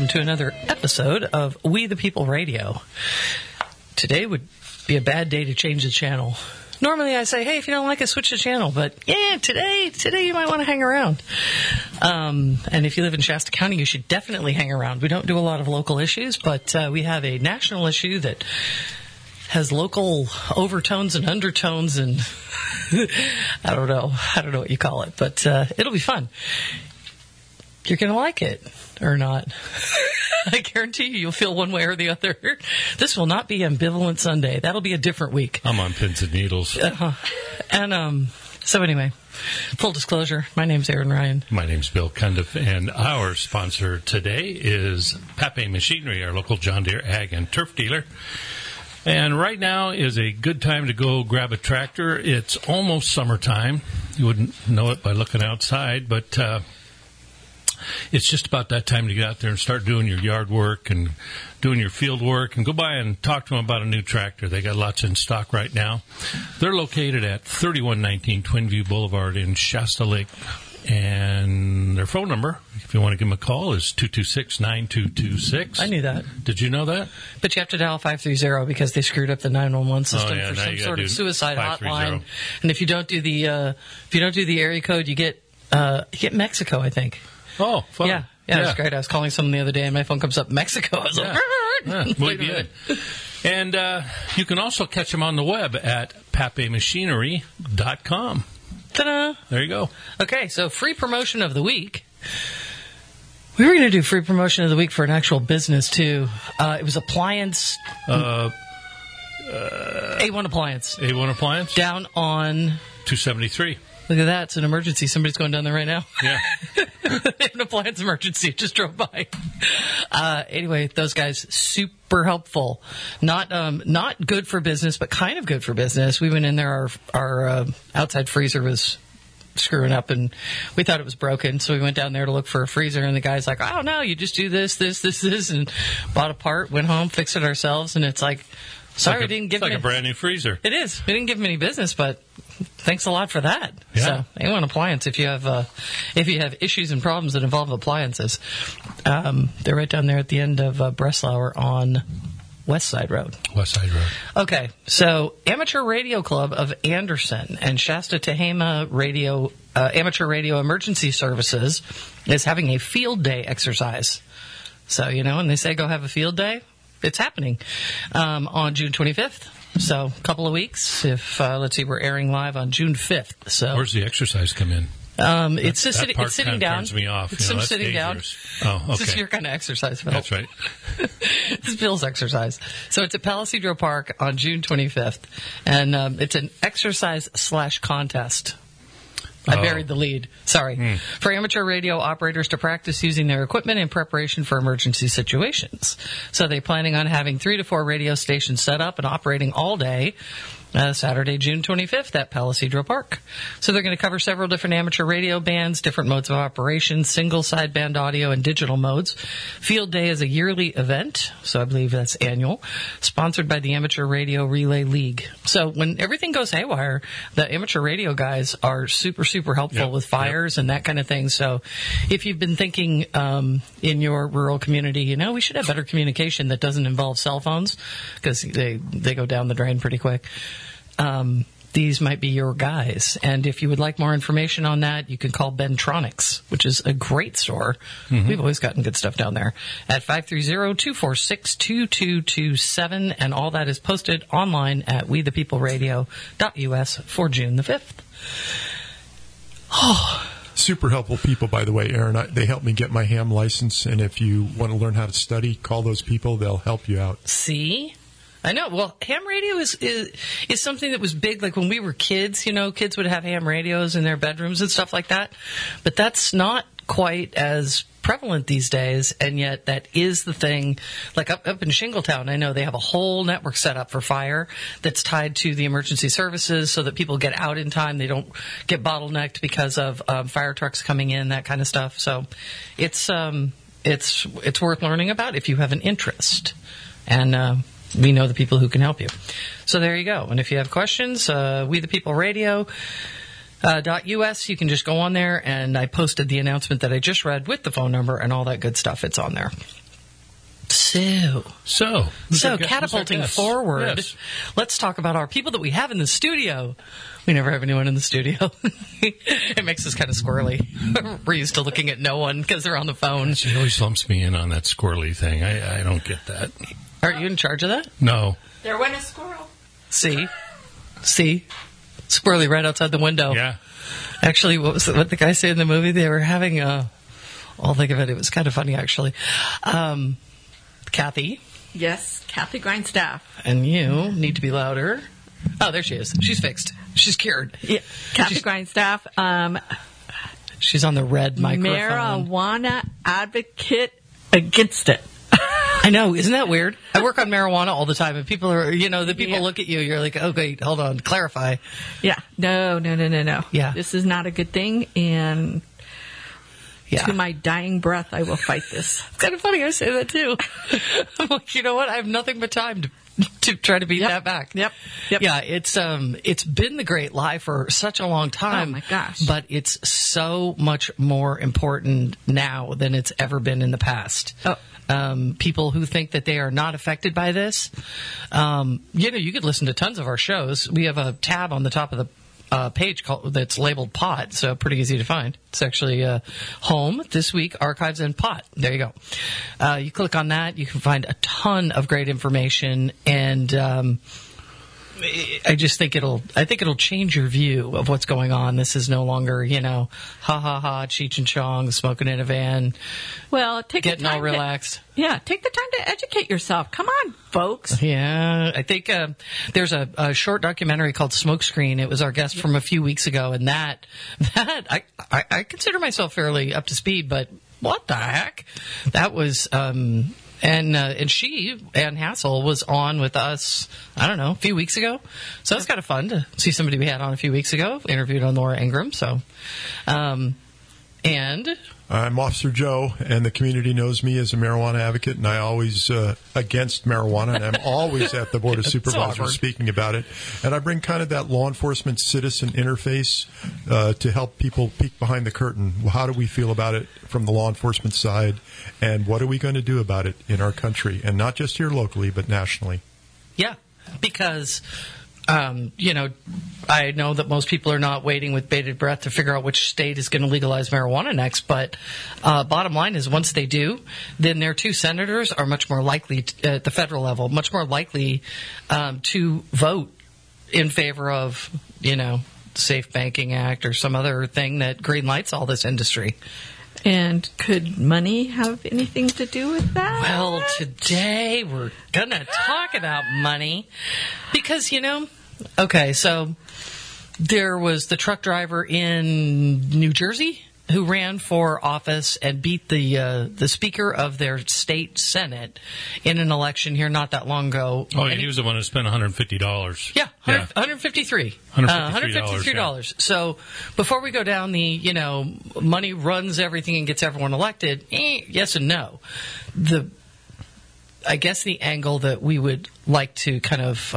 welcome to another episode of We the People Radio. Today would be a bad day to change the channel. Normally I say, hey, if you don't like it, switch the channel. But yeah, today you might want to hang around. And if you live in Shasta County, you should definitely hang around. We don't do a lot of local issues, but we have a national issue that has local overtones and undertones and I don't know what you call it, but it'll be fun. You're going to like it or not. I guarantee you'll feel one way or the other. This will not be Ambivalent Sunday. That'll be a different week. I'm on pins and needles. And so anyway, full disclosure, my name's Aaron Ryan. My name's Bill Cundiff, and our sponsor today is Pape Machinery, our local John Deere ag and turf dealer. And right now is a good time to go grab a tractor. It's almost summertime. You wouldn't know it by looking outside, but it's just about that time to get out there and start doing your yard work and doing your field work, and go by and talk to them about a new tractor. They got lots in stock right now. They're located at 3119 Twinview Boulevard in Shasta Lake, and their phone number, if you want to give them a call, is 226-9226. I knew that. Did you know that? But you have to dial 530 because they screwed up the 911 system for some sort of suicide hotline. And if you don't do the area code, you get Mexico, I think. Oh, fun. Yeah, it's great. I was calling someone the other day, and my phone comes up Mexico. I was like, muy bien. And you can also catch them on the web at papemachinery.com. Ta-da! There you go. Okay, so free promotion of the week. We were going to do free promotion of the week for an actual business, too. It was appliance. A1 Appliance. A1 Appliance? Down on 273. Look at that. It's an emergency. Somebody's going down there right now. Yeah. An appliance emergency. Just drove by. Anyway, those guys, super helpful. Not good for business, but kind of good for business. We went in there. Our outside freezer was screwing up, and we thought it was broken. So we went down there to look for a freezer, and the guy's like, oh, no, you just do this, and bought a part, went home, fixed it ourselves, and it's like, sorry, we didn't give him a brand new freezer. It is. We didn't give him any business, but thanks a lot for that. Yeah. So, A1 Appliance, if you have issues and problems that involve appliances, they're right down there at the end of Breslauer on West Side Road. Okay, so Amateur Radio Club of Anderson and Shasta Tehama Radio Amateur Radio Emergency Services is having a field day exercise. So, when they say go have a field day, it's happening on June 25th. So, a couple of weeks. If let's see, we're airing live on June 5th. So, where's the exercise come in? It's sitting down. Turns me off. It's some sitting dangerous. Down. Oh, okay. This is your kind of exercise, Phil. That's right. This is Bill's exercise. So it's at Palisadro Park on June 25th, and it's an exercise/contest. I buried the lead. Sorry. For amateur radio operators to practice using their equipment in preparation for emergency situations. So they're planning on having 3 to 4 radio stations set up and operating all day. Saturday, June 25th at Palisadro Park. So they're going to cover several different amateur radio bands, different modes of operation, single sideband audio, and digital modes. Field Day is a yearly event, so I believe that's annual, sponsored by the Amateur Radio Relay League. So when everything goes haywire, the amateur radio guys are super, super helpful with fires and that kind of thing. So if you've been thinking in your rural community, we should have better communication that doesn't involve cell phones because they go down the drain pretty quick. These might be your guys. And if you would like more information on that, you can call Bentronics, which is a great store. Mm-hmm. We've always gotten good stuff down there at 530-246-2227. And all that is posted online at wethepeopleradio.us for June the 5th. Oh. Super helpful people, by the way, Aaron. They helped me get my ham license. And if you want to learn how to study, call those people. They'll help you out. See? I know. Well, ham radio is something that was big. Like when we were kids, kids would have ham radios in their bedrooms and stuff like that. But that's not quite as prevalent these days, and yet that is the thing. Like up in Shingletown, I know they have a whole network set up for fire that's tied to the emergency services so that people get out in time. They don't get bottlenecked because of fire trucks coming in, that kind of stuff. So it's worth learning about if you have an interest. And we know the people who can help you. So there you go. And if you have questions, We the People Radio .us, you can just go on there, and I posted the announcement that I just read with the phone number and all that good stuff. It's on there. So who's catapulting our guest? forward, Yes. let's talk about our people that we have in the studio. We never have anyone in the studio. It makes us kind of squirrely. We're used to looking at no one because they're on the phone. She always lumps me in on that squirrely thing. I don't get that. Are you in charge of that? No. There went a squirrel. See? Squirrely right outside the window. Yeah. Actually, what the guy said in the movie? They were having I'll think of it. It was kind of funny, actually. Kathy. Yes, Kathy Grindstaff. And you need to be louder. Oh, there she is. She's fixed. She's cured. Yeah, Kathy Grindstaff. She's on the red microphone. Marijuana advocate against it. I know. Isn't that weird? I work on marijuana all the time, and people are, the people Yeah. look at you. You're like, oh, wait, hold on. Clarify. Yeah. No. Yeah. This is not a good thing, and Yeah. to my dying breath, I will fight this. It's kind of funny. I say that, too. I'm like, you know what? I have nothing but time to try to beat Yep. that back. Yep. Yeah, it's been the great lie for such a long time. Oh, my gosh. But it's so much more important now than it's ever been in the past. Oh. People who think that they are not affected by this, you could listen to tons of our shows. We have a tab on the top of the page that's labeled pot, so pretty easy to find. It's actually home this week, archives and pot. There you go. You click on that, you can find a ton of great information, and I just think it'll change your view of what's going on. This is no longer, ha ha ha, Cheech and Chong smoking in a van, Well, take the getting time all relaxed. take the time to educate yourself. Come on, folks. Yeah, I think there's a short documentary called Smokescreen. It was our guest from a few weeks ago, and that I consider myself fairly up to speed, but what the heck? That was and she, Ann Hassel, was on with us, I don't know, a few weeks ago. So it was kind of fun to see somebody we had on a few weeks ago, interviewed on Laura Ingraham. So, and I'm Officer Joe, and the community knows me as a marijuana advocate, and I always against marijuana, and I'm always at the Board of Supervisors awkward. speaking about it. And I bring kind of that law enforcement citizen interface to help people peek behind the curtain. How do we feel about it from the law enforcement side, and what are we going to do about it in our country, and not just here locally, but nationally? yeah, because I know that most people are not waiting with bated breath to figure out which state is going to legalize marijuana next. But bottom line is, once they do, then their two senators are much more likely at the federal level, much more likely to vote in favor of, Safe Banking Act or some other thing that green lights all this industry. And could money have anything to do with that? Well, today we're going to talk about money because, okay, so there was the truck driver in New Jersey who ran for office and beat the speaker of their state senate in an election here not that long ago. Oh, and he was the one who spent $150. Yeah, $153. $153. So before we go down the, money runs everything and gets everyone elected, yes and no. I guess the angle that we would like to kind of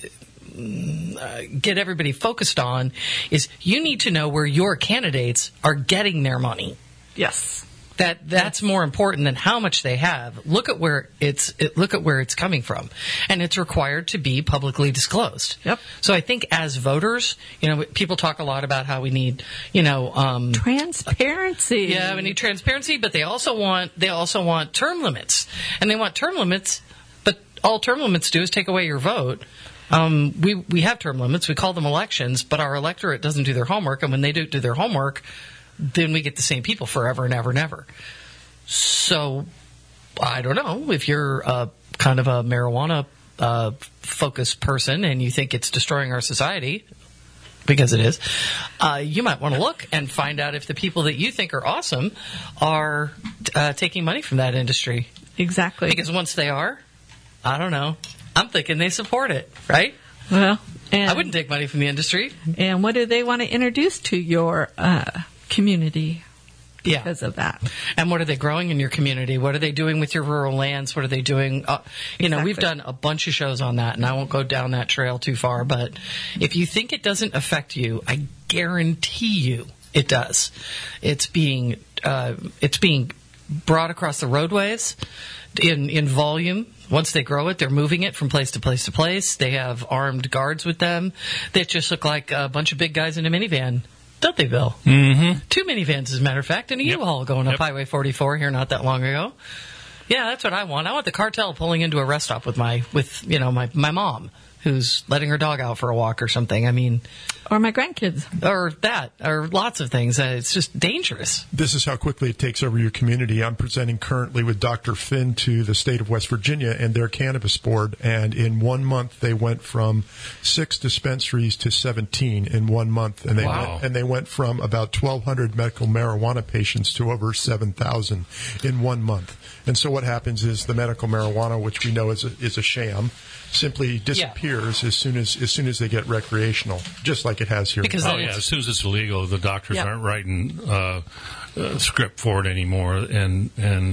get everybody focused on is you need to know where your candidates are getting their money. Yes. That's more important than how much they have. Look at where it's coming from, and it's required to be publicly disclosed. Yep. So I think as voters, people talk a lot about how we need, Transparency. yeah, we need transparency, but they also want term limits, and they want term limits, but all term limits do is take away your vote. We have term limits. We call them elections, but our electorate doesn't do their homework, and when they don't do their homework, then we get the same people forever and ever and ever. So I don't know if you're kind of a marijuana focused person and you think it's destroying our society, because it is, you might want to look and find out if the people that you think are awesome are taking money from that industry. Exactly. Because once they are, I don't know, I'm thinking they support it, right? Well, and I wouldn't take money from the industry. And what do they want to introduce to your community because of that? And what are they growing in your community? What are they doing with your rural lands? What are they doing? Exactly. We've done a bunch of shows on that, and I won't go down that trail too far. But if you think it doesn't affect you, I guarantee you it does. It's being broad across the roadways in volume. Once they grow it, they're moving it from place to place to place. They have armed guards with them that just look like a bunch of big guys in a minivan. Don't they, Bill? Mm-hmm. 2 minivans, as a matter of fact, and a U-Haul going up Highway 44 here not that long ago. Yeah, that's what I want. I want the cartel pulling into a rest stop with my mom, who's letting her dog out for a walk or something. I mean, or my grandkids, or lots of things. It's just dangerous. This is how quickly it takes over your community. I'm presenting currently with Dr. Finn to the state of West Virginia and their cannabis board, and in 1 month they went from 6 dispensaries to 17 in 1 month, and they went from about 1,200 medical marijuana patients to over 7,000 in 1 month. And so what happens is the medical marijuana, which we know is a sham, simply disappears as soon as they get recreational, just like it has here. Because as soon as it's illegal, the doctors aren't writing script for it anymore, and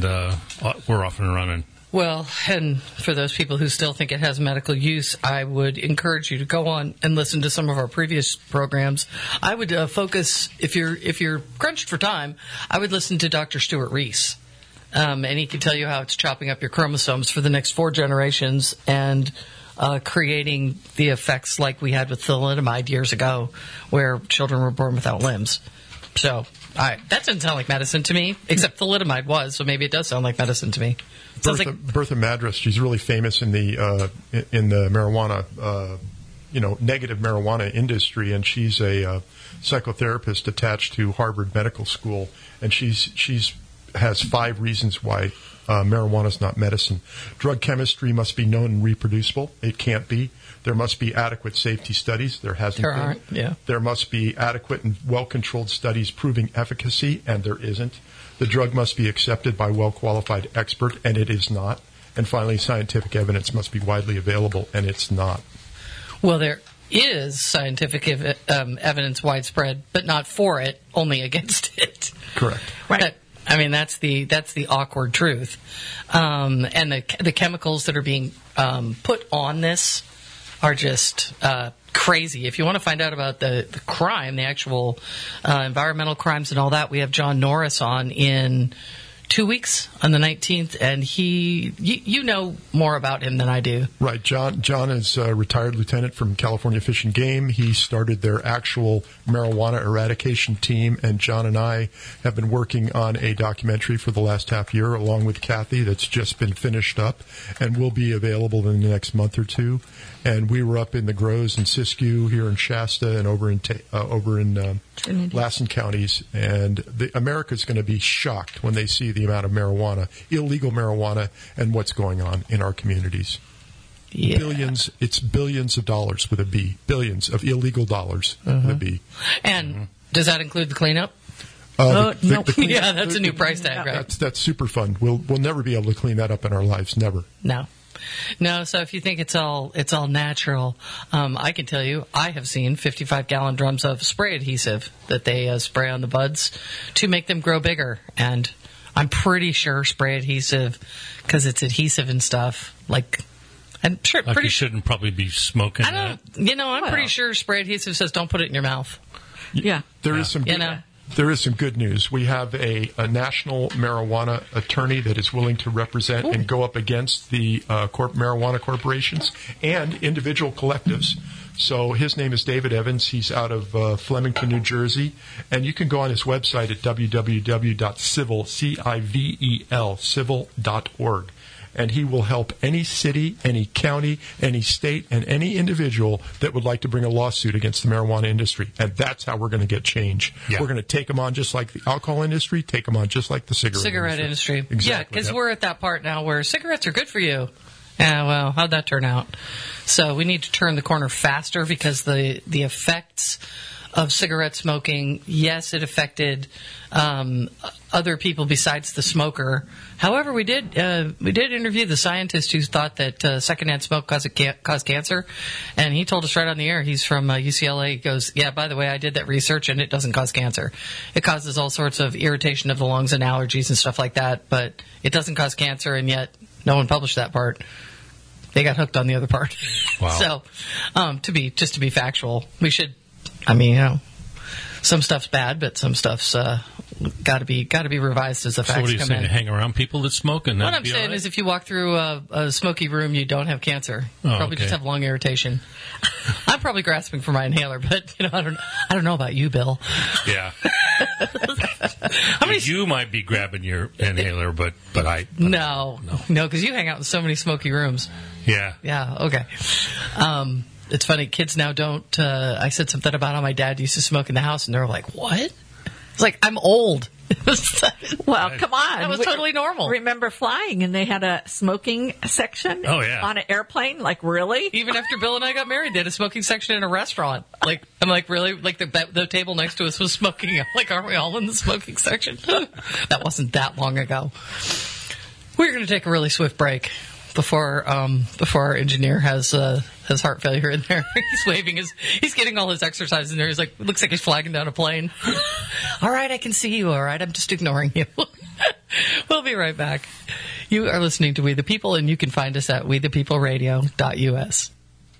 we're off and running. Well, and for those people who still think it has medical use, I would encourage you to go on and listen to some of our previous programs. I would focus, if you're crunched for time, I would listen to Dr. Stuart Reese. And he can tell you how it's chopping up your chromosomes for the next 4 generations and creating the effects like we had with thalidomide years ago, where children were born without limbs. So that doesn't sound like medicine to me, except thalidomide was, so maybe it does sound like medicine to me. Bertha Madras, she's really famous in the marijuana, negative marijuana industry, and she's a psychotherapist attached to Harvard Medical School, and she's has 5 reasons why marijuana is not medicine. Drug chemistry must be known and reproducible. It can't be. There must be adequate safety studies. There hasn't been. Aren't, yeah. There must be adequate and well-controlled studies proving efficacy, and there isn't. The drug must be accepted by a well-qualified expert, and it is not. And finally, scientific evidence must be widely available, and it's not. Well, there is scientific evidence widespread, but not for it, only against it. Correct. Right. I mean, that's the awkward truth. And the chemicals that are being put on this are just crazy. If you want to find out about the crime, the actual environmental crimes and all that, we have John Norris on in 2 weeks on the 19th, and you know more about him than I do. Right. John is a retired lieutenant from California Fish and Game. He started their actual marijuana eradication team, and John and I have been working on a documentary for the last half year, along with Kathy, that's just been finished up and will be available in the next month or two. And we were up in the Groves and Siskiyou, here in Shasta, and over in Lassen counties. And America's going to be shocked when they see the amount of marijuana, illegal marijuana, and what's going on in our communities. Yeah. Billions. It's billions of dollars with a B. Billions of illegal dollars with a B. And does that include the cleanup? No. Yeah, that's a new price tag, right? That's super fun. We'll never be able to clean that up in our lives. Never. No, so if you think it's all natural, I can tell you I have seen 55-gallon drums of spray adhesive that they spray on the buds to make them grow bigger. And I'm pretty sure spray adhesive, because it's adhesive and stuff, you shouldn't probably be smoking that. I'm pretty sure spray adhesive says don't put it in your mouth. Yeah. There is some good news. We have a national marijuana attorney that is willing to represent and go up against the marijuana corporations and individual collectives. So his name is David Evans. He's out of Flemington, New Jersey. And you can go on his website at www.civil.org. And he will help any city, any county, any state, and any individual that would like to bring a lawsuit against the marijuana industry. And that's how we're going to get change. Yeah. We're going to take them on just like the alcohol industry, take them on just like the cigarette industry. Exactly. Yeah, because we're at that part now where cigarettes are good for you. Yeah, well, how'd that turn out? So we need to turn the corner faster, because the effects of cigarette smoking, yes, it affected other people besides the smoker. However, we did interview the scientist who thought that secondhand smoke caused cancer, and he told us right on the air. He's from UCLA. He goes, yeah, by the way, I did that research, and it doesn't cause cancer. It causes all sorts of irritation of the lungs and allergies and stuff like that, but it doesn't cause cancer, and yet no one published that part. They got hooked on the other part. Wow. So, to be factual, we should. Some stuff's bad, but some stuff's got to be revised as the facts So what are you come saying? in. To hang around people that smoke and What I'm saying is, if you walk through a smoky room, you don't have cancer. You probably just have lung irritation. I'm probably grasping for my inhaler, but I don't know about you, Bill. Yeah. You might be grabbing your inhaler, but I no, because you hang out in so many smoky rooms. Yeah. Yeah. Okay. It's funny. Kids now don't. I said something about how my dad used to smoke in the house, and they're like, "What?" It's like, I'm old. Well, come on. That was totally normal. Remember flying and they had a smoking section on an airplane? Like, really? Even after Bill and I got married, they had a smoking section in a restaurant. Like, I'm like, really? Like, the table next to us was smoking. I'm like, aren't we all in the smoking section? That wasn't that long ago. We're going to take a really swift break before our engineer has heart failure in there. He's waving he's getting all his exercise in there. He's like, looks like he's flagging down a plane. All right, I can see you. All right, I'm just ignoring you. We'll be right back. You are listening to We the People, and you can find us at wethepeopleradio.us.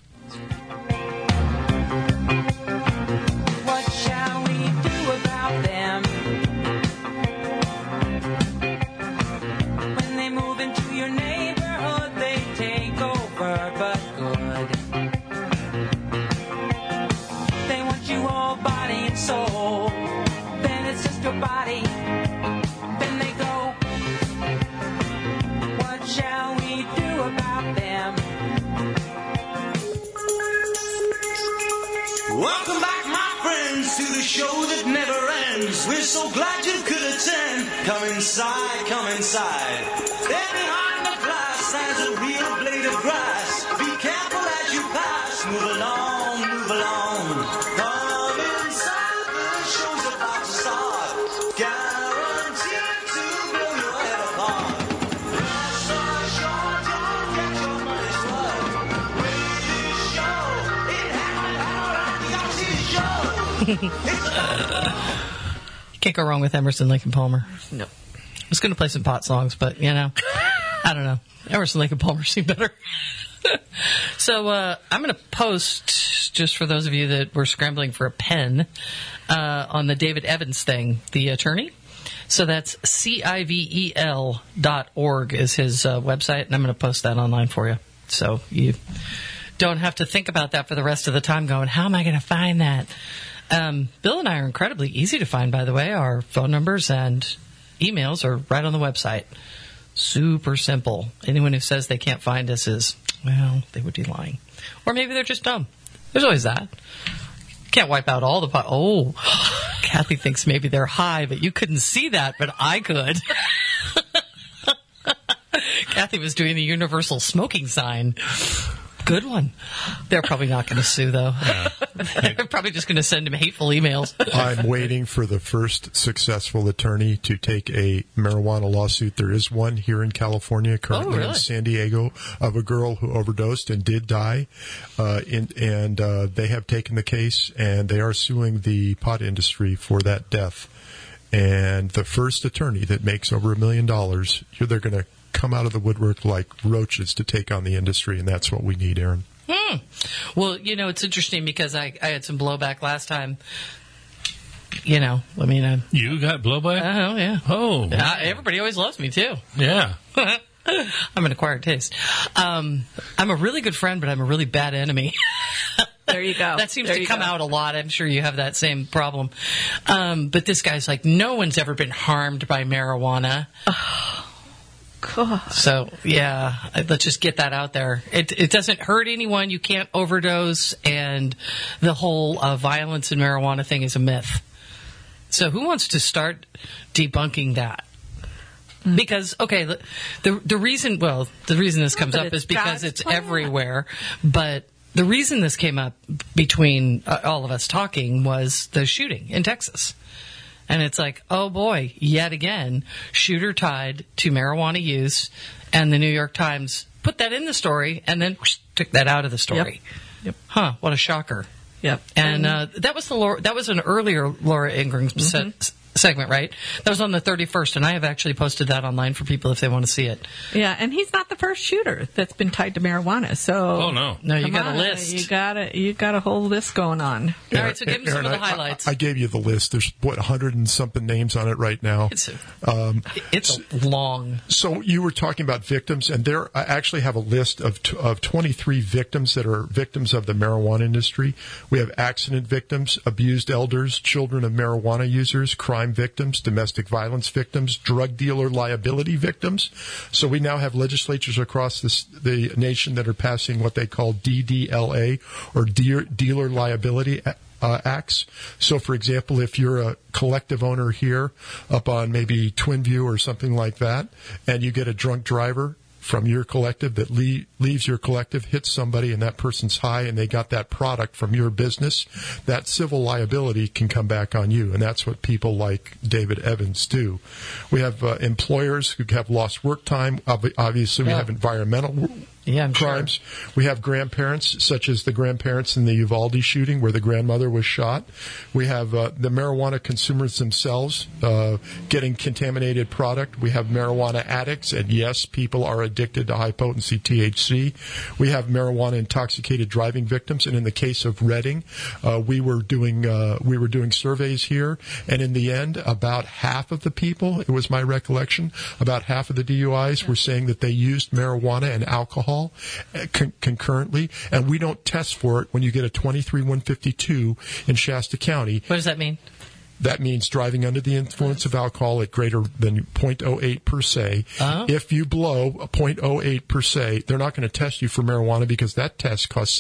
What shall we do about them? When they move into your neighborhood, they take over, but good. They want you all body and soul. Then it's just your body. Then they go. What shall we do about them? Welcome back, my friends, to the show that never ends. We're so glad you could attend. Come inside, come inside. There behind the glass stands a real blade of grass. Be careful as you pass. Move along, move along. Come inside, the show's about to start. Guaranteed to blow your head apart. Last are short, don't get your money's worth. Wait show, it happened all at the Oxy Show. You can't go wrong with Emerson, Lake and Palmer. No. I was going to play some pot songs, but, I don't know. Emerson, Lake and Palmer seem better. So I'm going to post, just for those of you that were scrambling for a pen, on the David Evans thing, the attorney. So that's civel.org is his website, and I'm going to post that online for you. So you don't have to think about that for the rest of the time going, how am I going to find that? Bill and I are incredibly easy to find, by the way. Our phone numbers and emails are right on the website. Super simple. Anyone who says they can't find us is, well, they would be lying. Or maybe they're just dumb. There's always that. Can't wipe out all the Oh, Kathy thinks maybe they're high, but you couldn't see that, but I could. Kathy was doing the universal smoking sign. Good one. They're probably not going to sue, though. Yeah. They're probably just going to send him hateful emails. I'm waiting for the first successful attorney to take a marijuana lawsuit. There is one here in California, currently in San Diego, of a girl who overdosed and did die. And they have taken the case, and they are suing the pot industry for that death. And the first attorney that makes over $1 million, they're going to come out of the woodwork like roaches to take on the industry, and that's what we need, Aaron. Well, it's interesting because I had some blowback last time. You got blowback? Oh, yeah. Oh. Everybody always loves me, too. Yeah. I'm an acquired taste. I'm a really good friend, but I'm a really bad enemy. There you go. That seems to come out a lot. I'm sure you have that same problem. But this guy's like, no one's ever been harmed by marijuana. God. So, yeah, let's just get that out there. It doesn't hurt anyone. You can't overdose. And the whole violence in marijuana thing is a myth. So who wants to start debunking that? Because, okay, the reason this comes up is because it's everywhere. But the reason this came up between all of us talking was the shooting in Texas. And it's like, oh boy, yet again, shooter tied to marijuana use, and the New York Times put that in the story and then took that out of the story. Yep. Huh, what a shocker. Yep. And that was an earlier Laura Ingraham segment, right? That was on the 31st, and I have actually posted that online for people if they want to see it. Yeah, and he's not the first shooter that's been tied to marijuana. So Oh, no. No, you come got a on, list. You got a whole list going on. All right, so give them some of the highlights. I gave you the list. There's 100 and something names on it right now. It's long. So you were talking about victims, and I actually have a list of 23 victims that are victims of the marijuana industry. We have accident victims, abused elders, children of marijuana users, crime victims, domestic violence victims, drug dealer liability victims. So we now have legislatures across the nation that are passing what they call DDLA, or Dealer Liability Acts. So, for example, if you're a collective owner here up on maybe Twin View or something like that, and you get a drunk driver from your collective that leaves your collective, hits somebody, and that person's high, and they got that product from your business, that civil liability can come back on you, and that's what people like David Evans do. We have employers who have lost work time. Obviously, we have environmental crimes. Sure. We have grandparents, such as the grandparents in the Uvalde shooting where the grandmother was shot. We have the marijuana consumers themselves getting contaminated product. We have marijuana addicts, and yes, people are addicted to high-potency THC. We have marijuana-intoxicated driving victims, and in the case of Redding, we were doing surveys here, and in the end, about half of the people, it was my recollection, about half of the DUIs were saying that they used marijuana and alcohol concurrently, and we don't test for it when you get a 23-152 in Shasta County. What does that mean? That means driving under the influence of alcohol at greater than 0.08 per se. Uh-huh. If you blow a 0.08 per se, they're not going to test you for marijuana because that test costs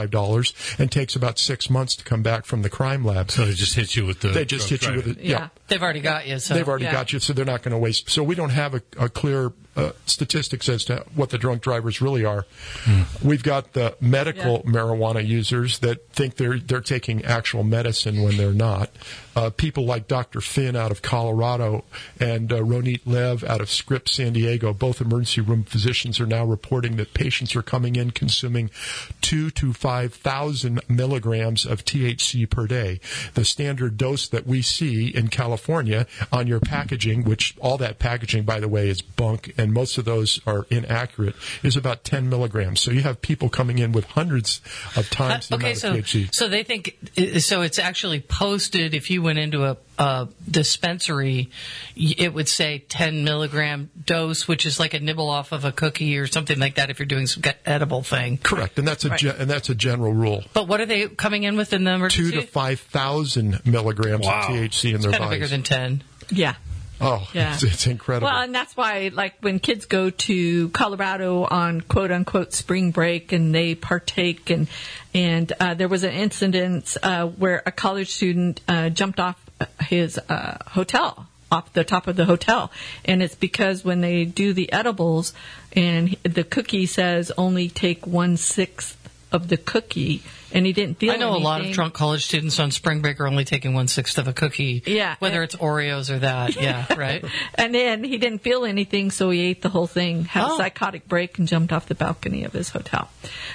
$75 and takes about 6 months to come back from the crime lab. So they just hit you with the... They just hit you with it. Yeah. They've already got you. So. They've already got you, so they're not going to waste. So we don't have a clear statistics as to what the drunk drivers really are. We've got the medical marijuana users that think they're taking actual medicine when they're not. People like Dr. Finn out of Colorado and Ronit Lev out of Scripps, San Diego, both emergency room physicians, are now reporting that patients are coming in consuming 2,000 to 5,000 milligrams of THC per day. The standard dose that we see in California on your packaging, which all that packaging, by the way, is bunk, and most of those are inaccurate, is about 10 milligrams. So you have people coming in with hundreds of times the amount of THC. So they think, so it's actually posted, if you went into a dispensary, it would say 10 milligram dose, which is like a nibble off of a cookie or something like that if you're doing some edible thing. Correct, and that's a general rule. But what are they coming in with in the emergency? 2,000 to 5,000 milligrams of THC in their bodies. It's kind of bigger than 10. Yeah. Oh, yeah. It's incredible. Well, and that's why, like, when kids go to Colorado on quote-unquote spring break and they partake, and there was an incident where a college student jumped off his hotel, off the top of the hotel. And it's because when they do the edibles and the cookie says only take 1/6 of the cookie, and he didn't feel anything. I know a lot of drunk college students on spring break are only taking 1/6 of a cookie. Yeah. Whether it's Oreos or that. Yeah, right? And then he didn't feel anything, so he ate the whole thing, had a psychotic break, and jumped off the balcony of his hotel.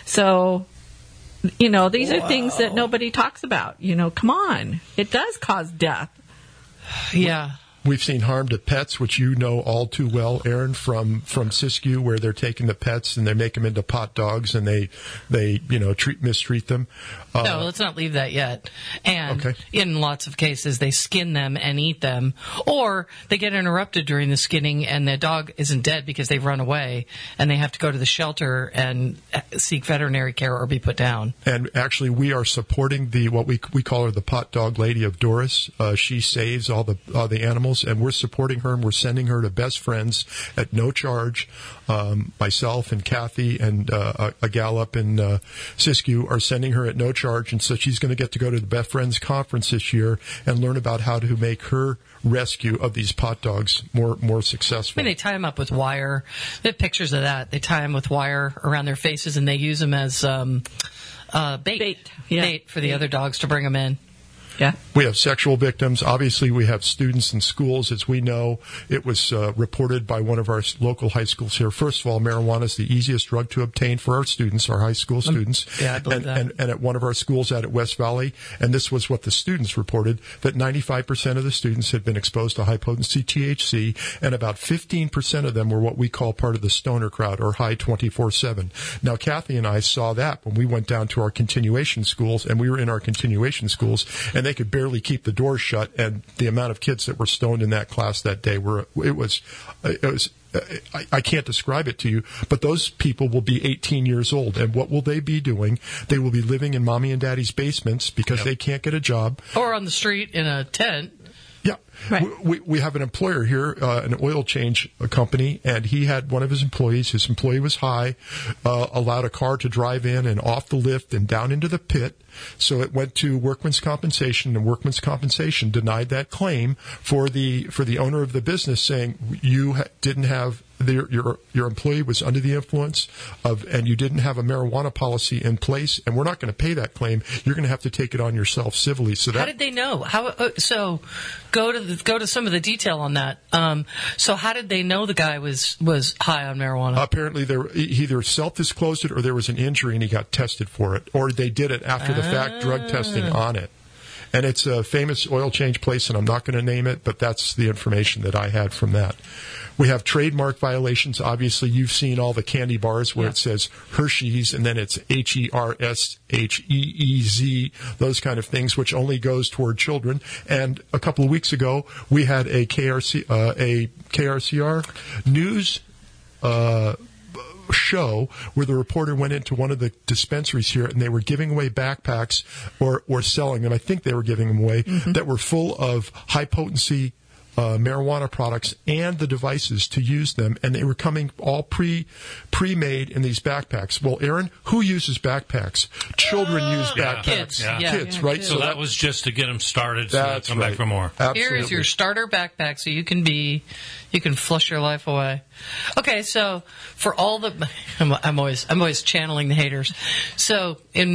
So, these are things that nobody talks about. Come on. It does cause death. Yeah. We've seen harm to pets, which you know all too well, Aaron, from Siskiyou, where they're taking the pets and they make them into pot dogs and they mistreat them. No, let's not leave that yet. And in lots of cases, they skin them and eat them, or they get interrupted during the skinning and the dog isn't dead because they've run away and they have to go to the shelter and seek veterinary care or be put down. And actually, we are supporting what we call her the pot dog lady of Doris. She saves all the animals, and we're supporting her, and we're sending her to Best Friends at no charge. Myself and Kathy and a gal up in Siskiyou are sending her at no charge, and so she's going to get to go to the Best Friends conference this year and learn about how to make her rescue of these pot dogs more successful. I mean, they tie them up with wire. They have pictures of that. They tie them with wire around their faces, and they use them as bait for the other dogs to bring them in. Yeah. We have sexual victims. Obviously, we have students in schools. As we know, it was reported by one of our local high schools here. First of all, marijuana is the easiest drug to obtain for our students, our high school students. Yeah, I believe that. And at one of our schools out at West Valley, and this was what the students reported, that 95% of the students had been exposed to high-potency THC, and about 15% of them were what we call part of the stoner crowd, or high 24/7. Now, Kathy and I saw that when we went down to our continuation schools, and we were in our continuation schools, and they could barely keep the doors shut, and the amount of kids that were stoned in that class that day I can't describe it to you, but those people will be 18 years old, and what will they be doing? They will be living in mommy and daddy's basements because they can't get a job. Or on the street in a tent. Yeah. Right. We have an employer here, an oil change company, and he had one of his employee was high, allowed a car to drive in and off the lift and down into the pit. So it went to Workmen's Compensation, and Workmen's Compensation denied that claim for the owner of the business, saying you didn't have your employee was under the influence of, and you didn't have a marijuana policy in place, and we're not going to pay that claim. You're going to have to take it on yourself civilly. So how did they know? So go to some of the detail on that. So how did they know the guy was high on marijuana? Apparently, he either self-disclosed it, or there was an injury and he got tested for it, or they did it after the fact, drug testing on it. And it's a famous oil change place, and I'm not going to name it, but that's the information that I had from that. We have trademark violations. Obviously, you've seen all the candy bars where it says Hershey's, and then it's HERSHEEZ, those kind of things, which only goes toward children. And a couple of weeks ago, we had a KRCR news show where the reporter went into one of the dispensaries here, and they were giving away backpacks or selling them. I think they were giving them away that were full of high potency marijuana products and the devices to use them, and they were coming all pre-made in these backpacks. Well, Aaron, who uses backpacks? Children use backpacks. Kids, right? So that was just to get them started, so they'll come back for more. Absolutely. Here is your starter backpack, so you can flush your life away. Okay, so for all the, I'm always channeling the haters. So in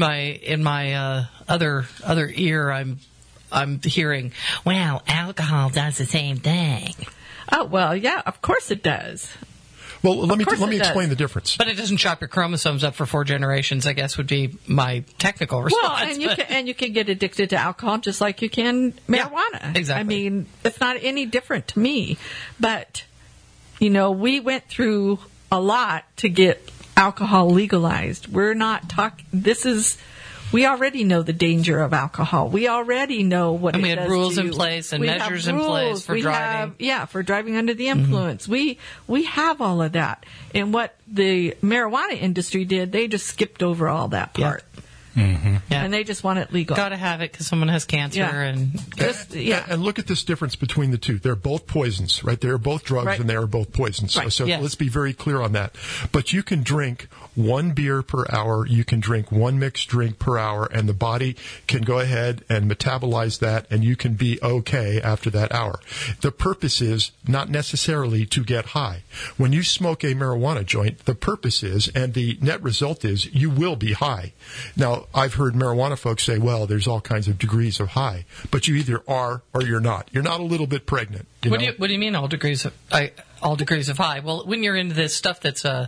my other ear, I'm hearing, well, alcohol does the same thing. Oh, well, yeah, of course it does. Well, let me explain the difference. But it doesn't chop your chromosomes up for 4 generations, I guess would be my technical response. Well, and you can get addicted to alcohol just like you can marijuana. Yeah, exactly. I mean, it's not any different to me. But, we went through a lot to get alcohol legalized. We're not talking, we already know the danger of alcohol. We already know what it does. And we had rules in place and measures in place for driving. For driving under the influence. We have all of that. And what the marijuana industry did, they just skipped over all that part. Yeah. And they just want it legal. Got to have it because someone has cancer and And look at this difference between the two. They're both poisons, right? They're both drugs and they are both poisons. Right. So Yes. let's be very clear on that. But you can drink 1 beer per hour, you can drink 1 mixed drink per hour, and the body can go ahead and metabolize that, and you can be okay after that hour. The purpose is not necessarily to get high. When you smoke a marijuana joint, the purpose is, and the net result is, you will be high. Now, I've heard marijuana folks say, well, there's all kinds of degrees of high, but you either are or you're not. You're not a little bit pregnant. What do you mean all degrees of high? Well, when you're into this stuff that's 100%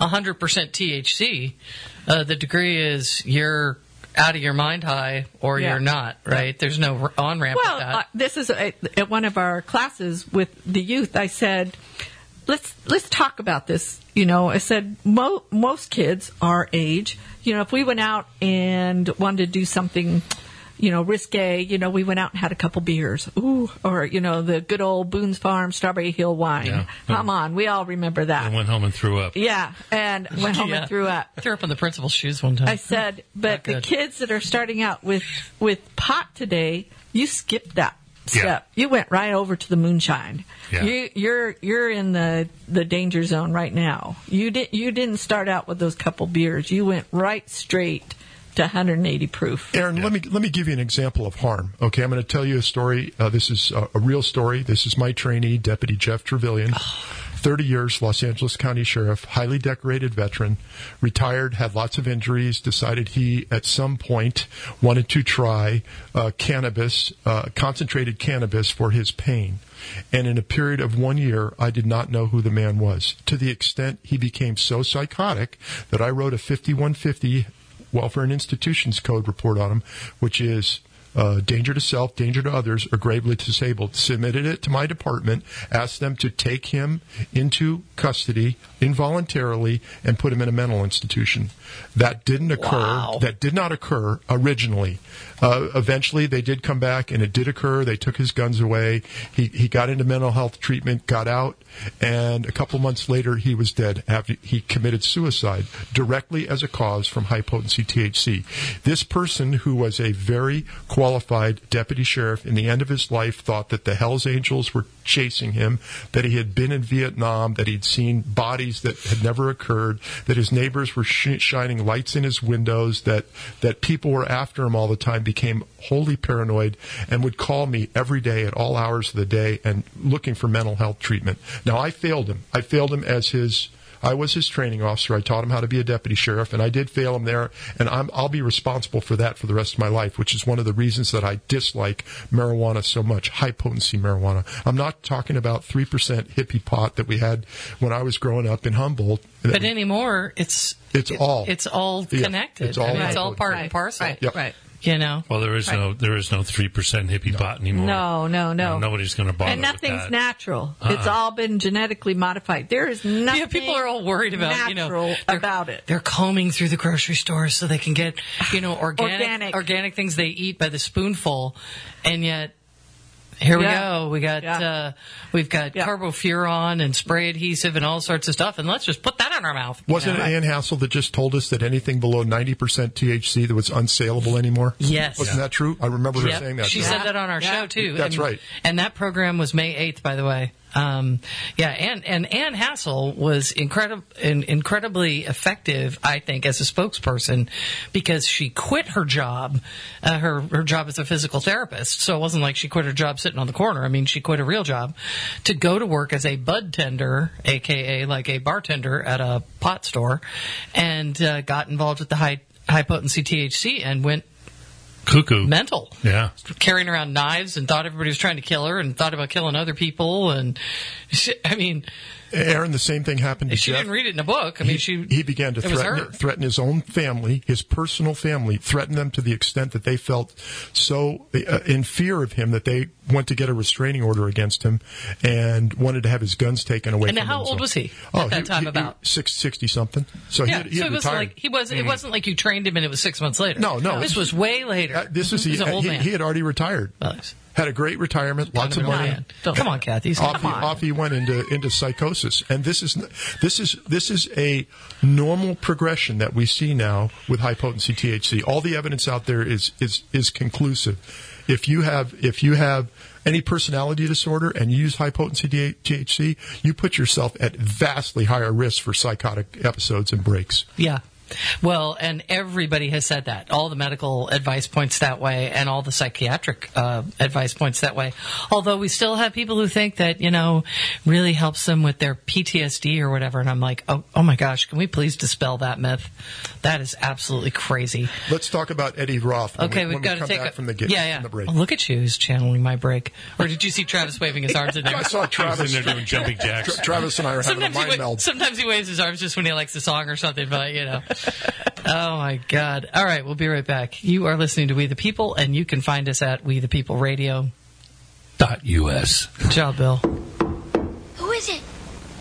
THC, the degree is you're out of your mind high or you're not, right? There's no on-ramp with that. Well, this is at one of our classes with the youth. I said, let's talk about this. I said most kids our age, if we went out and wanted to do something, risque, we went out and had a couple beers. Ooh, or, the good old Boone's Farm Strawberry Hill wine. Yeah. Come on, we all remember that. And went home and threw up. Yeah, and went home and threw up. Threw up in the principal's shoes one time. I said, but the kids that are starting out with pot today, you skipped that step. You went right over to the moonshine. Yeah. You're in the danger zone right now. You didn't start out with those couple beers. You went right straight to 180 proof. Aaron, let me give you an example of harm. Okay, I'm going to tell you a story. This is a real story. This is my trainee, Deputy Jeff Trevelyan. 30 years, Los Angeles County Sheriff, highly decorated veteran, retired, had lots of injuries, decided he, at some point, wanted to try cannabis, concentrated cannabis for his pain. And in a period of 1 year, I did not know who the man was, to the extent he became so psychotic that I wrote a 5150 Welfare and Institutions Code report on him, which is danger to self, danger to others, or gravely disabled. Submitted it to my department, asked them to take him into custody involuntarily and put him in a mental institution. That didn't occur. Wow. That did not occur originally. Eventually, they did come back, and it did occur. They took his guns away. He got into mental health treatment, got out, and a couple months later, he was dead after he committed suicide directly as a cause from high-potency THC. This person, who was a very qualified deputy sheriff in the end of his life, thought that the Hells Angels were chasing him, that he had been in Vietnam, that he'd seen bodies that had never occurred, that his neighbors were shining lights in his windows, that people were after him all the time, became wholly paranoid, and would call me every day at all hours of the day and looking for mental health treatment. Now, I failed him. I failed him as I was his training officer. I taught him how to be a deputy sheriff, and I did fail him there, and I'll be responsible for that for the rest of my life, which is one of the reasons that I dislike marijuana so much, high-potency marijuana. I'm not talking about 3% hippie pot that we had when I was growing up in Humboldt. But anymore, it's all connected. It's all it's all part and parcel. Right, Yep. right. You know? Well, there is no 3% hippie pot anymore. No. Nobody's going to bother And nothing's with that. natural. It's all been genetically modified. There is nothing. Yeah, people are all worried about natural about it. They're combing through the grocery stores so they can get, organic things they eat by the spoonful, and yet here we go. We got we've got carbofuran and spray adhesive and all sorts of stuff, and let's just put that in our mouth. Wasn't it Ann Hassel that just told us that anything below 90% THC that was unsaleable anymore? Yes. Wasn't that true? I remember her saying that. She said that on our show too. That's right. And that program was May 8th, by the way. And Ann Hassel was incredibly effective, I think, as a spokesperson, because she quit her job, her job as a physical therapist. So it wasn't like she quit her job sitting on the corner. I mean, she quit a real job to go to work as a bud tender, aka like a bartender at a pot store, and got involved with the high potency THC and went cuckoo, mental. Yeah, carrying around knives and thought everybody was trying to kill her and thought about killing other people. And Aaron, the same thing happened to she Jeff. Didn't read it in a book. He began to threaten his own family, his personal family, threaten them to the extent that they felt so in fear of him that they went to get a restraining order against him and wanted to have his guns taken away from him. And how old was he at that time? About 60 something. So yeah, he had it was retired. It wasn't like you trained him and it was 6 months later. No. This was way later. He an old man. He had already retired. Had a great retirement, lots of money. Come on, Kathy. Off he went into psychosis, and this is a normal progression that we see now with high potency THC. All the evidence out there is conclusive. If you have any personality disorder and you use high potency THC, you put yourself at vastly higher risk for psychotic episodes and breaks. Yeah. Well, and everybody has said that. All the medical advice points that way, and all the psychiatric advice points that way. Although we still have people who think that, really helps them with their PTSD or whatever. And I'm like, oh my gosh, can we please dispel that myth? That is absolutely crazy. Let's talk about Eddie Roth. We've got to take back from the break. Well, look at you, who's channeling my break. Or did you see Travis waving his arms in there? I saw Travis in there doing jumping jacks. Travis and I are having a mind meld. Sometimes he waves his arms just when he likes the song or something, but Oh my God. All right, we'll be right back. You are listening to We the People, and you can find us at WeThePeopleRadio.us. Good job, Bill. Who is it?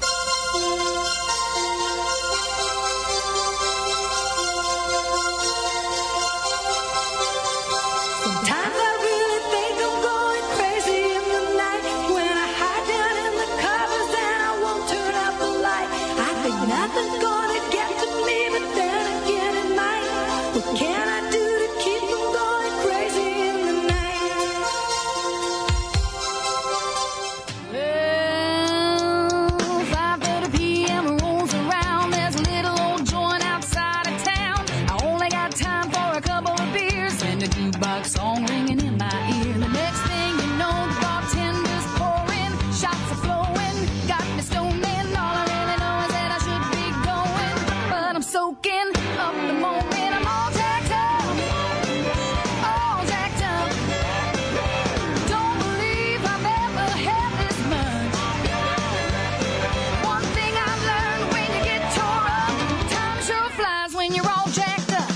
Sometimes I really think I'm going crazy in the night when I hide down in the covers and I won't turn out the light. I think nothing's gonna get to me, but then again it might. What can I do to keep from going crazy in the night? Well, 5:30 p.m. rolls around. There's a little old joint outside of town. I only got time for a couple of beers and a jukebox song ringing in my ear. The next thing you know, the bartender's pouring, shots are flowing, got me stoned and smoking up the moment. I'm all jacked up. All jacked up. Don't believe I've ever had this much. One thing I've learned when you get tore up, time sure flies when you're all jacked up.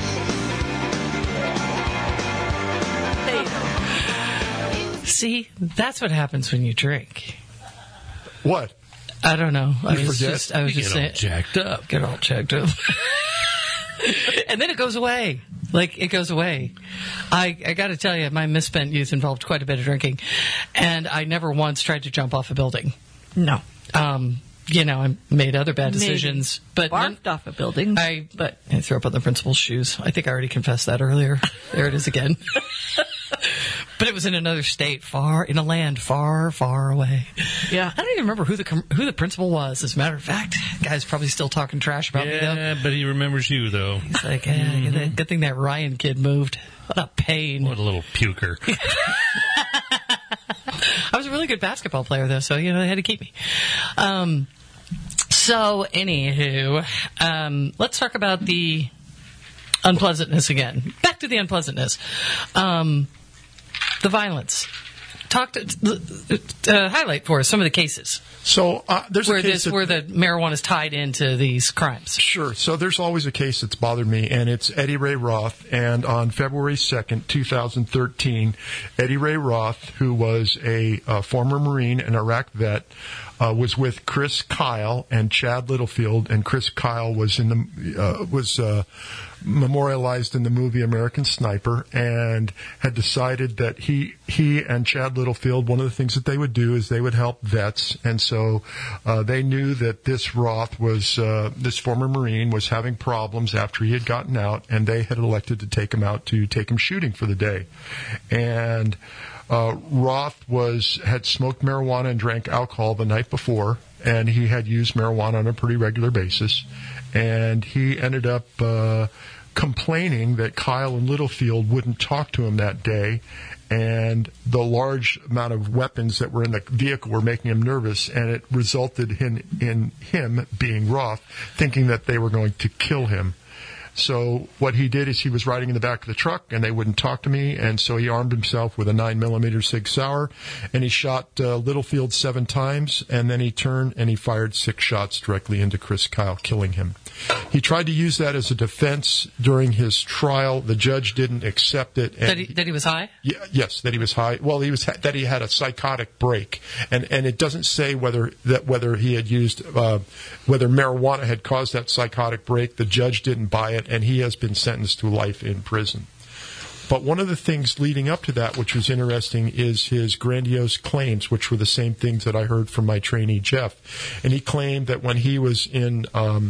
See, that's what happens when you drink. What? I don't know. I was forget? just You get saying, all jacked up. get all jacked up. And then it goes away. Like, it goes away. I got to tell you, my misspent youth involved quite a bit of drinking. And I never once tried to jump off a building. No. You know, I made other bad decisions. But Barfed off a building. I threw up on the principal's shoes. I think I already confessed that earlier. There it is again. But it was in another state, in a land far, far away. Yeah. I don't even remember who the principal was. As a matter of fact, the guy's probably still talking trash about me, though. Yeah, but he remembers you, though. He's like, good thing that Ryan kid moved. What a pain. What a little puker. I was a really good basketball player, though, so, they had to keep me. So, anywho, let's talk about the unpleasantness again. Back to the unpleasantness. The violence. Highlight for us some of the cases. So there's where a case where the marijuana is tied into these crimes. Sure. So there's always a case that's bothered me, and it's Eddie Ray Roth. And on February 2nd, 2013, Eddie Ray Roth, who was a former Marine and Iraq vet, was with Chris Kyle and Chad Littlefield, and Chris Kyle was memorialized in the movie American Sniper, and had decided that he and Chad Littlefield, one of the things that they would do is they would help vets, and so they knew that this Roth was this former Marine was having problems after he had gotten out, and they had elected to take him out to take him shooting for the day. And Roth had smoked marijuana and drank alcohol the night before, and he had used marijuana on a pretty regular basis, and he ended up complaining that Kyle and Littlefield wouldn't talk to him that day, and the large amount of weapons that were in the vehicle were making him nervous, and it resulted in him, being Roth, thinking that they were going to kill him. So what he did is he was riding in the back of the truck, and they wouldn't talk to me, and so he armed himself with a 9mm Sig Sauer, and he shot Littlefield 7 times, and then he turned and he fired 6 shots directly into Chris Kyle, killing him. He tried to use that as a defense during his trial. The judge didn't accept it. And that he was high? Yes, that he was high. Well, that he had a psychotic break, and it doesn't say whether he had used whether marijuana had caused that psychotic break. The judge didn't buy it, and he has been sentenced to life in prison. But one of the things leading up to that, which was interesting, is his grandiose claims, which were the same things that I heard from my trainee Jeff. And he claimed that when he was in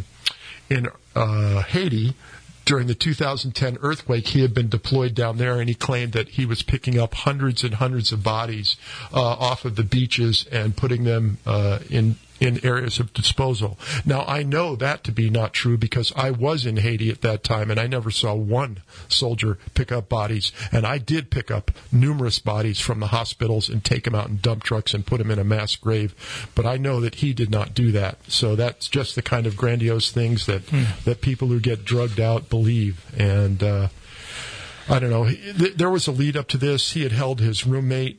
Haiti during the 2010 earthquake, he had been deployed down there, and he claimed that he was picking up hundreds and hundreds of bodies off of the beaches and putting them in areas of disposal. Now, I know that to be not true because I was in Haiti at that time, and I never saw one soldier pick up bodies. And I did pick up numerous bodies from the hospitals and take them out in dump trucks and put them in a mass grave. But I know that he did not do that. So that's just the kind of grandiose things that people who get drugged out believe. And I don't know. There was a lead up to this. He had held his roommate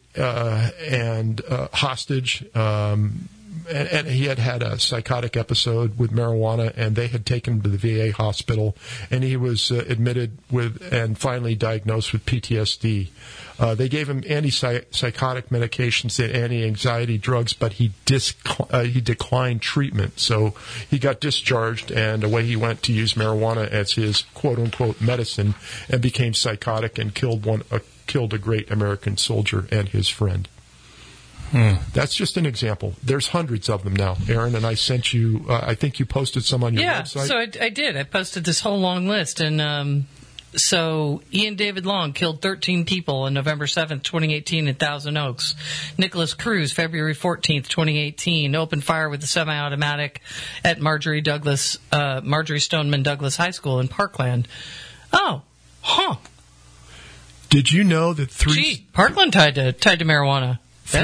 hostage. And he had a psychotic episode with marijuana, and they had taken him to the VA hospital, and he was admitted with and finally diagnosed with PTSD. They gave him antipsychotic medications and anti-anxiety drugs, but he declined treatment. So he got discharged, and away he went to use marijuana as his quote-unquote medicine, and became psychotic and killed a great American soldier and his friend. That's just an example. There's hundreds of them now, Aaron, and I sent you, I think you posted some on your website. Yeah, so I did. I posted this whole long list, and so Ian David Long killed 13 people on November 7th, 2018 in Thousand Oaks. Nicholas Cruz, February 14th, 2018, opened fire with a semi-automatic at Marjorie Stoneman Douglas High School in Parkland. Oh, huh. Did you know that Parkland tied to marijuana.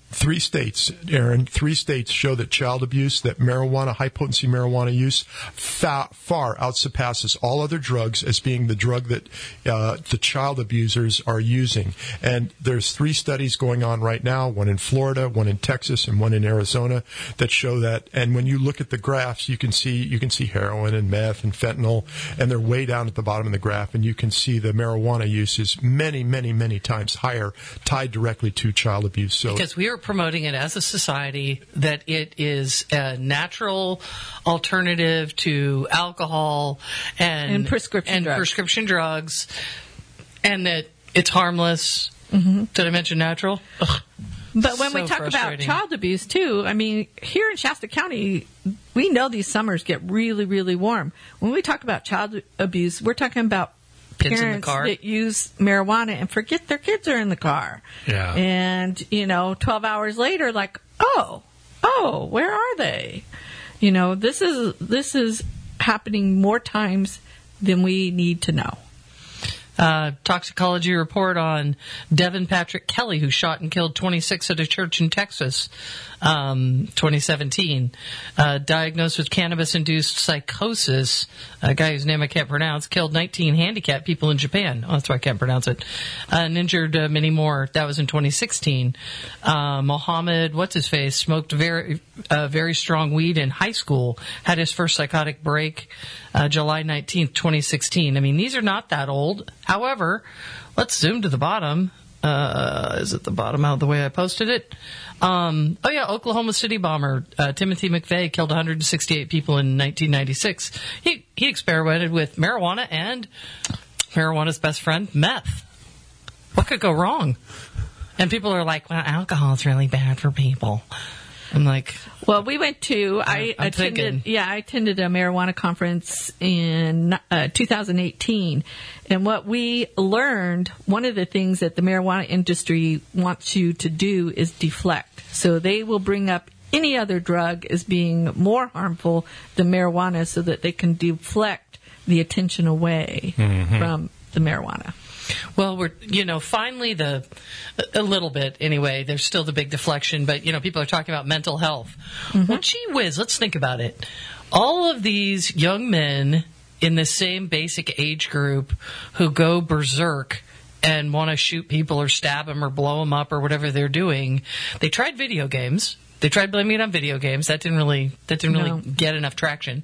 3 states, Aaron, 3 states show that child abuse, that marijuana, high-potency marijuana use, far outsurpasses all other drugs as being the drug that the child abusers are using. And there's 3 studies going on right now, one in Florida, one in Texas, and one in Arizona, that show that. And when you look at the graphs, you can see heroin and meth and fentanyl, and they're way down at the bottom of the graph, and you can see the marijuana use is many, many, many times higher, tied directly to child abuse. So because we are promoting it as a society that it is a natural alternative to alcohol and prescription drugs, and that it's harmless. Mm-hmm. Did I mention natural? Ugh. But when we talk about child abuse, too, I mean, here in Shasta County, we know these summers get really, really warm. When we talk about child abuse, we're talking about parents that use marijuana and forget their kids are in the car. Yeah. And, 12 hours later, like, oh, where are they? This is happening more times than we need to know. Toxicology report on Devin Patrick Kelly, who shot and killed 26 at a church in Texas, 2017. Diagnosed with cannabis-induced psychosis, a guy whose name I can't pronounce, killed 19 handicapped people in Japan. Oh, that's why I can't pronounce it. And injured many more. That was in 2016. Mohammed, what's-his-face, smoked very strong weed in high school, had his first psychotic break July 19th, 2016. I mean, these are not that old. However, let's zoom to the bottom. Is it the bottom out of the way I posted it? Oklahoma City bomber Timothy McVeigh killed 168 people in 1996. He experimented with marijuana and marijuana's best friend, meth. What could go wrong? And people are like, well, alcohol is really bad for people. I'm like, well, we went to, I attended a marijuana conference in 2018. And what we learned, one of the things that the marijuana industry wants you to do is deflect. So they will bring up any other drug as being more harmful than marijuana so that they can deflect the attention away from the marijuana. Well, we're, finally a little bit anyway, there's still the big deflection, but, people are talking about mental health. Mm-hmm. Well, gee whiz, let's think about it. All of these young men in the same basic age group who go berserk and want to shoot people or stab them or blow them up or whatever they're doing, they tried video games. They tried blaming it on video games. That didn't really get enough traction.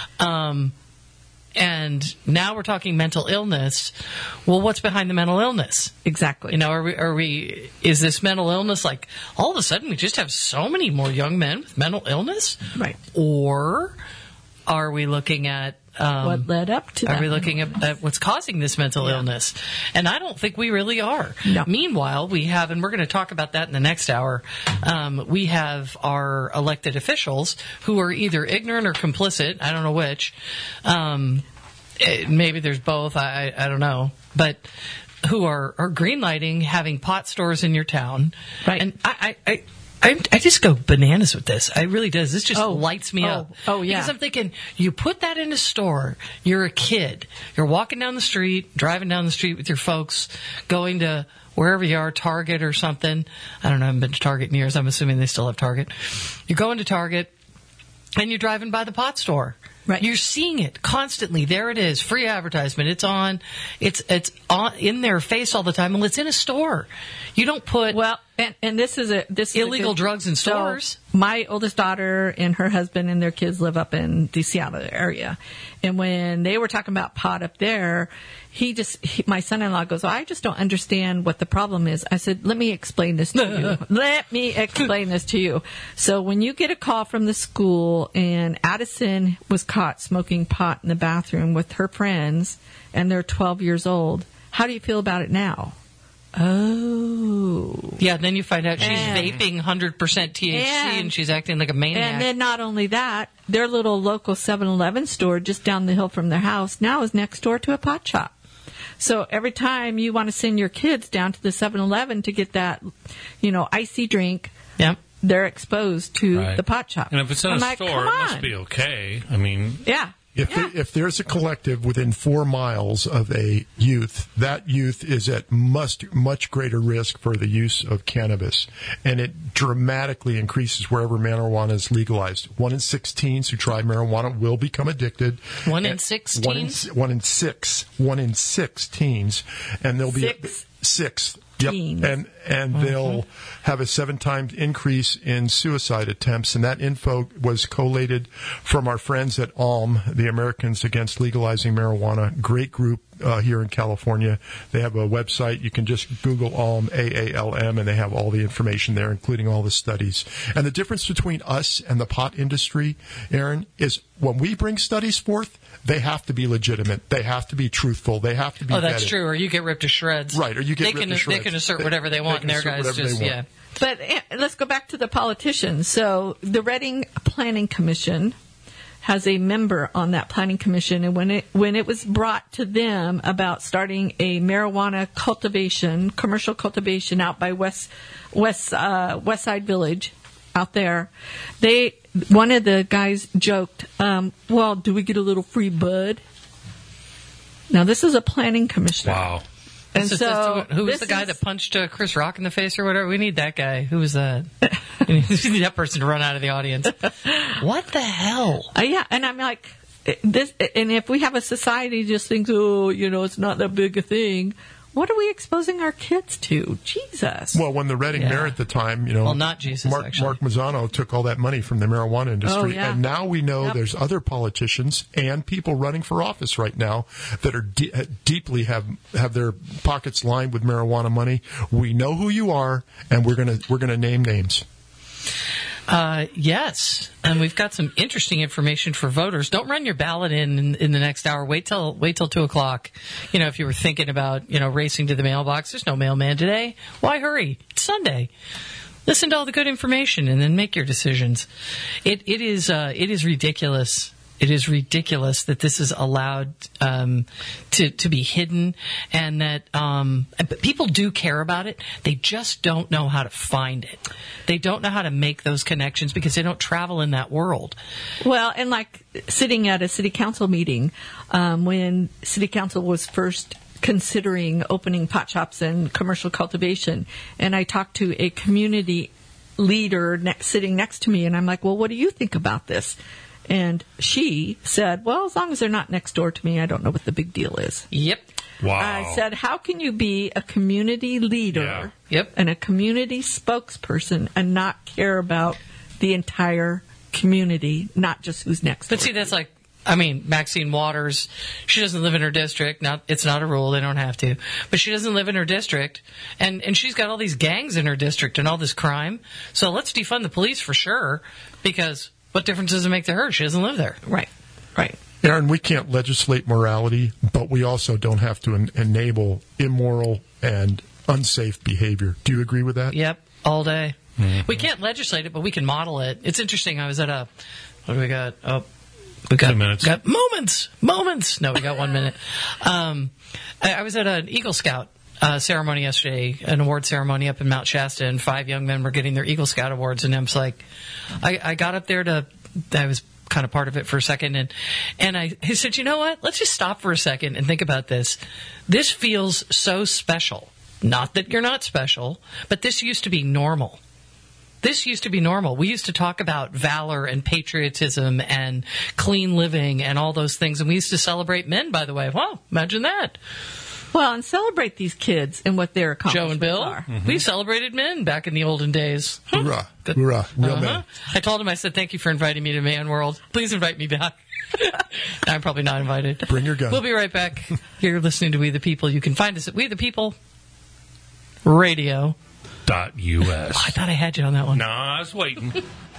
And now we're talking mental illness. Well, what's behind the mental illness? Exactly. Is this mental illness like all of a sudden we just have so many more young men with mental illness? Right. Or are we looking at what led up to that? Are we looking at what's causing this mental illness? And I don't think we really are. No. Meanwhile, we have, and we're going to talk about that in the next hour, we have our elected officials who are either ignorant or complicit. I don't know which. Maybe there's both. I don't know. But who are greenlighting having pot stores in your town. Right. And I just go bananas with this. I really does. This just lights me up. Oh, yeah. Because I'm thinking, you put that in a store, you're a kid, you're walking down the street, driving down the street with your folks, going to wherever you are, Target or something. I don't know, I haven't been to Target in years. I'm assuming they still have Target. You're going to Target, and you're driving by the pot store. Right. You're seeing it constantly. There it is. Free advertisement. It's on. It's on in their face all the time. Well, it's in a store. You don't put and this is illegal drugs in stores. So my oldest daughter and her husband and their kids live up in the Seattle area, and when they were talking about pot up there, my son-in-law goes, I just don't understand what the problem is. I said, let me explain this to you. Let me explain this to you. So when you get a call from the school and Addison was caught smoking pot in the bathroom with her friends and they're 12 years old, how do you feel about it now? Oh. Yeah, then you find out she's vaping 100% THC and she's acting like a maniac. And then not only that, their little local 7-Eleven store just down the hill from their house now is next door to a pot shop. So every time you want to send your kids down to the 7-Eleven to get that, icy drink, they're exposed to the pot shop. And if it's in a store, it must be okay. I mean... Yeah. If there's a collective within 4 miles of a youth, that youth is at much greater risk for the use of cannabis, and it dramatically increases wherever marijuana is legalized. 1 in 6 teens who try marijuana will become addicted. 1 in 6 teens? 1 in 6 teens, and there'll be six. Yep. And they'll have a 7 times increase in suicide attempts. And that info was collated from our friends at ALM, the Americans Against Legalizing Marijuana. Great group here in California. They have a website. You can just Google ALM, AALM, and they have all the information there, including all the studies. And the difference between us and the pot industry, Aaron, is when we bring studies forth, they have to be legitimate. They have to be truthful. They have to be that's vetted. true. Or you get ripped to shreds. Right, or you get ripped to shreds. They can assert whatever they want, and their guys just, But let's go back to the politicians. So the Reading Planning Commission has a member on that planning commission, and when it was brought to them about starting a marijuana cultivation, commercial cultivation out by West Side Village out there, one of the guys joked, well, do we get a little free bud? Now, this is a planning commissioner. Wow. And so, who was the guy that punched Chris Rock in the face or whatever? We need that guy. Who was that? We need that person to run out of the audience. What the hell? Yeah, and I'm like, this. And if we have a society that just thinks, oh, it's not that big a thing, what are we exposing our kids to? Jesus. Well, when the Reading Mayor at the time, well, not Jesus, Mark actually. Mazzano took all that money from the marijuana industry, and now we know there's other politicians and people running for office right now that are deeply have their pockets lined with marijuana money. We know who you are, and we're gonna name names. Yes, and we've got some interesting information for voters. Don't run your ballot in the next hour. Wait till 2:00. If you were thinking about racing to the mailbox, there's no mailman today. Why hurry? It's Sunday. Listen to all the good information and then make your decisions. It is ridiculous. It is ridiculous that this is allowed to be hidden, and that but people do care about it. They just don't know how to find it. They don't know how to make those connections because they don't travel in that world. Well, and like sitting at a city council meeting when city council was first considering opening pot shops and commercial cultivation, and I talked to a community leader sitting next to me, and I'm like, well, what do you think about this? And she said, well, as long as they're not next door to me, I don't know what the big deal is. Yep. Wow. I said, how can you be a community leader and a community spokesperson and not care about the entire community, not just who's next door? But see, that's like, Maxine Waters, she doesn't live in her district. It's not a rule. They don't have to. But she doesn't live in her district. And she's got all these gangs in her district and all this crime. So let's defund the police for sure, because what difference does it make to her? She doesn't live there. Right. Aaron, we can't legislate morality, but we also don't have to enable immoral and unsafe behavior. Do you agree with that? Yep, all day. Mm-hmm. We can't legislate it, but we can model it. It's interesting. I was at what do we got? Oh, we got 2 minutes. Got moments. No, we got 1 minute. I was at an Eagle Scout ceremony yesterday, an award ceremony up in Mount Shasta, and 5 young men were getting their Eagle Scout awards, and I was like, I got up there I was kind of part of it for a second, and he said, you know what? Let's just stop for a second and think about this. This feels so special. Not that you're not special, but this used to be normal. This used to be normal. We used to talk about valor and patriotism and clean living and all those things, and we used to celebrate men, by the way. Wow, imagine that. Well, and celebrate these kids and what their accomplishments Joe and Bill, are. We celebrated men back in the olden days. Hoorah. Hoorah. Real men. I told him, I said, thank you for inviting me to Man World. Please invite me back. I'm probably not invited. Bring your gun. We'll be right back. You're listening to We the People. You can find us at We the People Radio.us. .us. I thought I had you on that one. No, I was waiting.